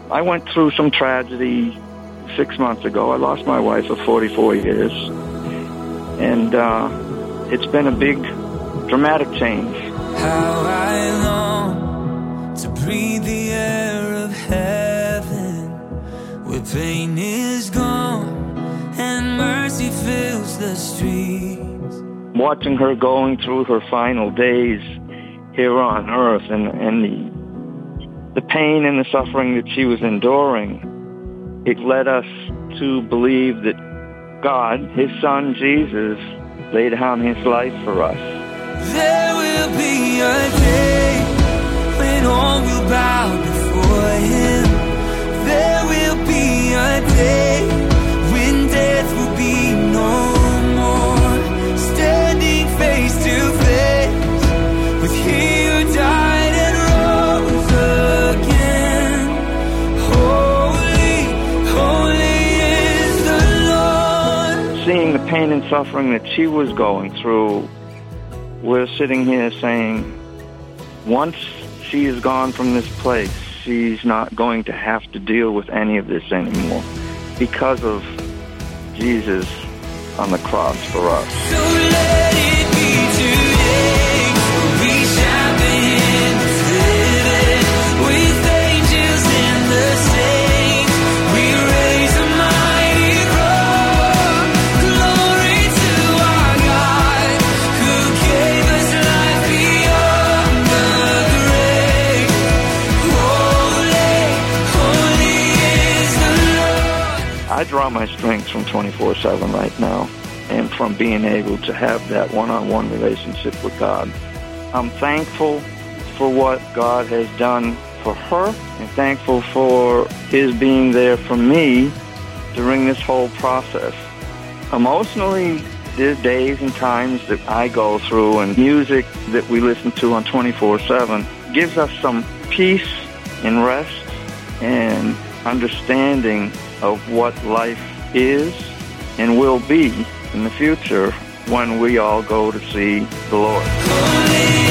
I went through some tragedy 6 months ago. I lost my wife of 44 years. And it's been a big, dramatic change. How I long to breathe the air of heaven, where pain is gone and mercy fills the streets. Watching her going through her final days here on earth, and the pain and the suffering that she was enduring, it led us to believe that God, His Son Jesus, laid down His life for us. There will be a day when all will bow before Him. There will be a day when death will be no more. Standing face to face with He who died and rose again. Holy, holy is the Lord. Seeing the pain and suffering that she was going through, we're sitting here saying, once she is gone from this place, she's not going to have to deal with any of this anymore because of Jesus on the cross for us. So let it be today. We shall be in the city with angels and the saints. We raise a mighty roar. Glory to our God, who gave us life beyond the grave. Holy, holy is the Lord. I draw my strength from 24/7 right now, and from being able to have that one-on-one relationship with God. I'm thankful for what God has done for her, and thankful for His being there for me during this whole process. Emotionally, there's days and times that I go through, and music that we listen to on 24/7 gives us some peace and rest and understanding of what life is and will be in the future when we all go to see the Lord. Holy